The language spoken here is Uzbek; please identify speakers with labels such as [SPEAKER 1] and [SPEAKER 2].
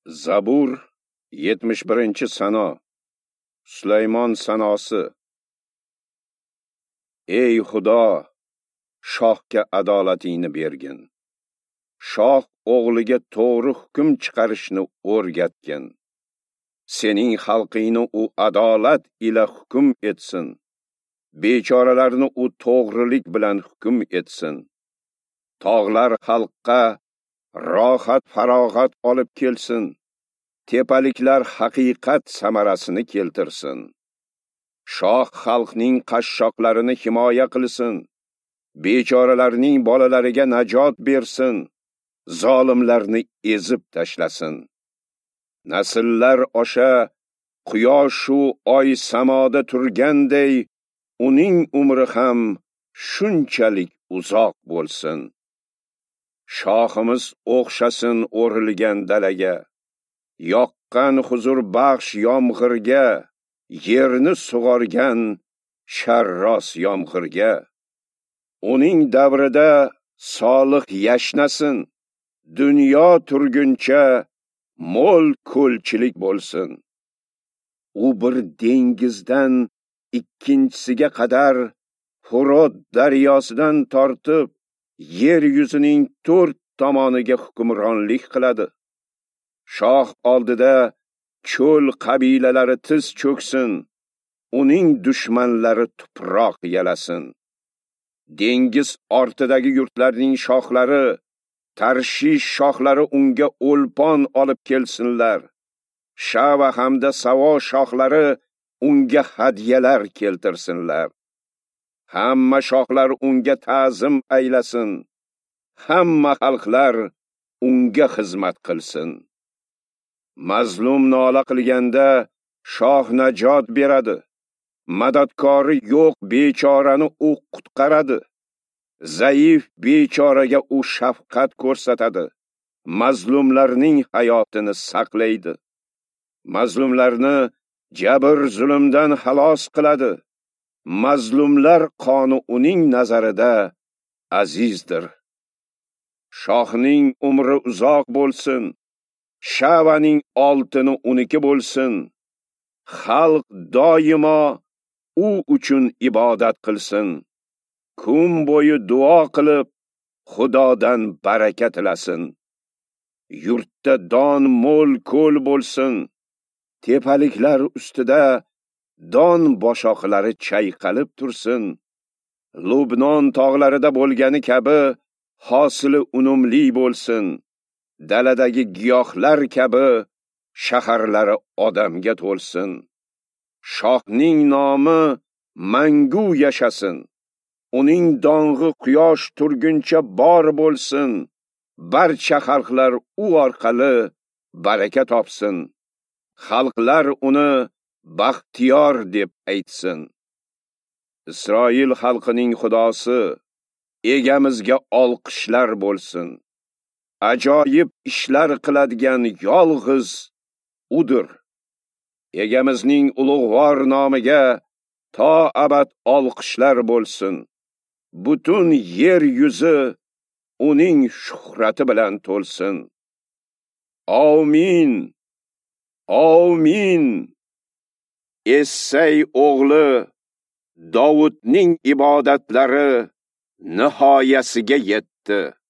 [SPEAKER 1] Zabur 71-sano. Sulaymon sanosi. Ey Xudo, shohga adolatingni bergin. Shoh o'g'liga to'g'ri hukm chiqarishni o'rgatgin. Sening xalqingni u adolat ila hukm etsin. Bechoralarni u to'g'rilik bilan hukm etsin. Tog'lar xalqqa rohat farog'at olib kelsin. Tepaliklar haqiqat samarasini keltirsin. Shoh xalqning qashshoqlarini himoya qilsin. Bechoralarning bolalariga najot bersin. Zolimlarni ezib tashlasin. Nasllar osha quyoshu oy samoda turganday, uning umri ham shunchalik uzoq bo'lsin. Shohimiz o'xshasin o'rilgan dalaga, yoqqan huzur baxsh yomg'irga, yerni sug'organ sharros yomg'irga. Uning davrida solih yashnasin, dunyo turguncha mo'l ko'lchilik bo'lsin. U bir dengizdan ikkinchisiga qadar Furot daryosidan tortib yer yuzining 4 tomoniga hukmronlik qiladi. Shoh oldida cho'l qabilalari tiz cho'ksin, uning dushmanlari tuproq yalasin. Dengiz ortidagi yurtlarning shohlari, Tarshish shohlari unga o'lpon olib kelsinlar. Shava hamda Savo shohlari unga hadyalar keltirsinlar. Hamma shohlar unga ta'zim aylasin. Hamma xalqlar unga xizmat qilsin. Mazlum nola qilganda shoh najot beradi. Madadkori yo'q bechorani u qutqaradi. Zaif bechoraga u shafqat ko'rsatadi. Mazlumlarning hayotini saqlaydi. Mazlumlarni jabr zulmdan xalos qiladi. Mazlumlar qoni uning nazarida azizdir. Shohning umri uzoq bo'lsin. Shavaning oltini uniki bo'lsin. Xalq doimo u uchun ibodat qilsin. Kun bo'yi duo qilib Xudodan baraka tilasin. Yurtda don mo'l ko'l bo'lsin. Tepaliklar ustida don boshoqlari chayqalib tursin. Lubnon tog'larida bo'lgani kabi hosili unumli bo'lsin. Daladagi giyohlar kabi shaharlari odamga to'lsin. Shohning nomi mangu yashasin. Uning dong'i quyosh turguncha bor bo'lsin. Barcha xalqlar u orqali baraka topsin. Xalqlar uni baxtiyor deb aytsin. Isroil xalqining Xudosi, egamizga olqishlar bo'lsin. Ajoyib ishlar qiladigan yolg'iz udir. Egamizning ulug'vor nomiga to abad olqishlar bo'lsin. Butun yer yuzi uning shuhrati bilan to'lsin. Amin. Amin. Essay o'g'li Davudning ibodatlari nihoyasiga yetdi.